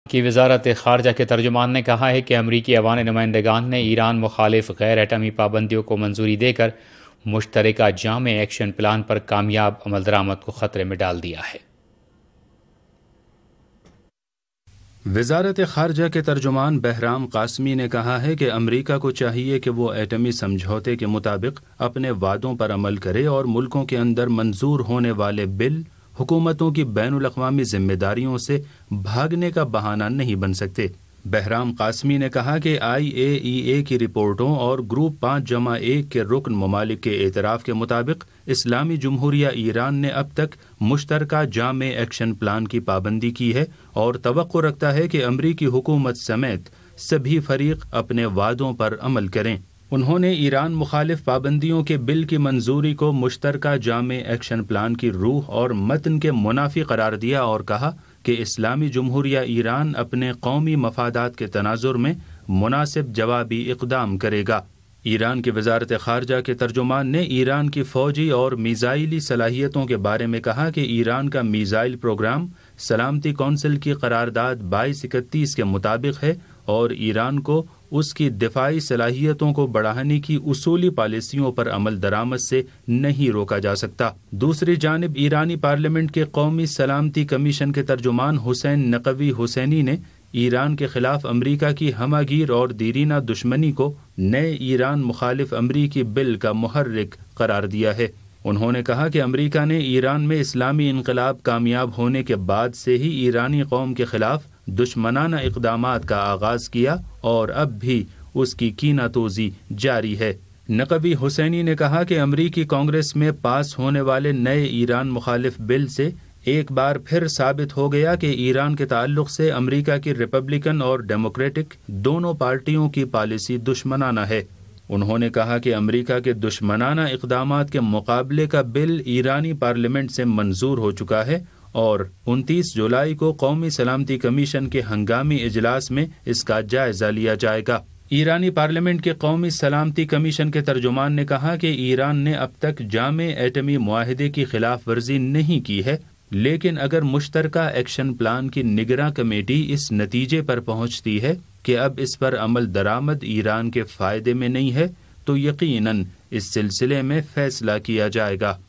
کی وزارت خارجہ کے ترجمان نے کہا ہے کہ امریکی ایوان نمائندگان نے ایران مخالف غیر ایٹمی پابندیوں کو منظوری دے کر مشترکہ جامع ایکشن پلان پر کامیاب عمل درآمد کو خطرے میں ڈال دیا ہے۔ وزارت خارجہ کے ترجمان بہرام قاسمی نے کہا ہے کہ امریکہ کو چاہیے کہ وہ ایٹمی سمجھوتے کے مطابق اپنے وعدوں پر عمل کرے اور ملکوں کے اندر منظور ہونے والے بل حکومتوں کی بین الاقوامی ذمہ داریوں سے بھاگنے کا بہانہ نہیں بن سکتے۔ بہرام قاسمی نے کہا کہ IAEA کی رپورٹوں اور گروپ 5+1 کے رکن ممالک کے اعتراف کے مطابق اسلامی جمہوریہ ایران نے اب تک مشترکہ جامع ایکشن پلان کی پابندی کی ہے اور توقع رکھتا ہے کہ امریکی حکومت سمیت سبھی فریق اپنے وعدوں پر عمل کریں۔ انہوں نے ایران مخالف پابندیوں کے بل کی منظوری کو مشترکہ جامع ایکشن پلان کی روح اور متن کے منافی قرار دیا اور کہا کہ اسلامی جمہوریہ ایران اپنے قومی مفادات کے تناظر میں مناسب جوابی اقدام کرے گا۔ ایران کی وزارت خارجہ کے ترجمان نے ایران کی فوجی اور میزائلی صلاحیتوں کے بارے میں کہا کہ ایران کا میزائل پروگرام سلامتی کونسل کی قرارداد 2231 کے مطابق ہے اور ایران کو اس کی دفاعی صلاحیتوں کو بڑھانے کی اصولی پالیسیوں پر عمل درآمد سے نہیں روکا جا سکتا۔ دوسری جانب ایرانی پارلیمنٹ کے قومی سلامتی کمیشن کے ترجمان حسین نقوی حسینی نے ایران کے خلاف امریکہ کی ہمہ گیر اور دیرینہ دشمنی کو نئے ایران مخالف امریکی بل کا محرک قرار دیا ہے۔ انہوں نے کہا کہ امریکہ نے ایران میں اسلامی انقلاب کامیاب ہونے کے بعد سے ہی ایرانی قوم کے خلاف دشمنانہ اقدامات کا آغاز کیا اور اب بھی اس کی کینہ توزی جاری ہے۔ نقوی حسینی نے کہا کہ امریکی کانگریس میں پاس ہونے والے نئے ایران مخالف بل سے ایک بار پھر ثابت ہو گیا کہ ایران کے تعلق سے امریکہ کی ریپبلکن اور ڈیموکریٹک دونوں پارٹیوں کی پالیسی دشمنانہ ہے۔ انہوں نے کہا کہ امریکہ کے دشمنانہ اقدامات کے مقابلے کا بل ایرانی پارلیمنٹ سے منظور ہو چکا ہے اور 29 جولائی کو قومی سلامتی کمیشن کے ہنگامی اجلاس میں اس کا جائزہ لیا جائے گا۔ ایرانی پارلیمنٹ کے قومی سلامتی کمیشن کے ترجمان نے کہا کہ ایران نے اب تک جامع ایٹمی معاہدے کی خلاف ورزی نہیں کی ہے، لیکن اگر مشترکہ ایکشن پلان کی نگراں کمیٹی اس نتیجے پر پہنچتی ہے کہ اب اس پر عمل درآمد ایران کے فائدے میں نہیں ہے تو یقیناً اس سلسلے میں فیصلہ کیا جائے گا۔